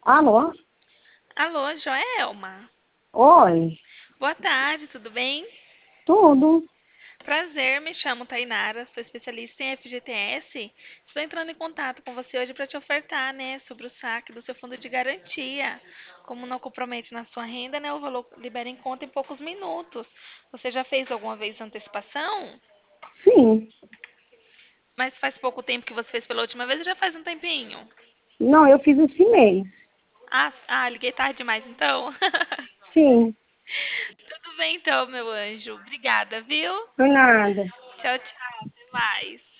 Alô? Alô, Joelma. Oi, Boa tarde, tudo bem? tudo? Prazer, me chamo Tainara, sou especialista em FGTS. Estou entrando em contato com você hoje para te ofertar, né, sobre o saque do seu fundo de garantia. Como não compromete na sua renda, né, o valor libera em conta em poucos minutos. Você já fez alguma vez antecipação? Sim. Mas faz pouco tempo que você fez pela última vez ou já faz um tempinho? Não, eu fiz esse mês. Liguei tarde demais então. Sim, Tudo bem então, meu anjo. Obrigada, viu? foi nada. Tchau, tchau. Até mais.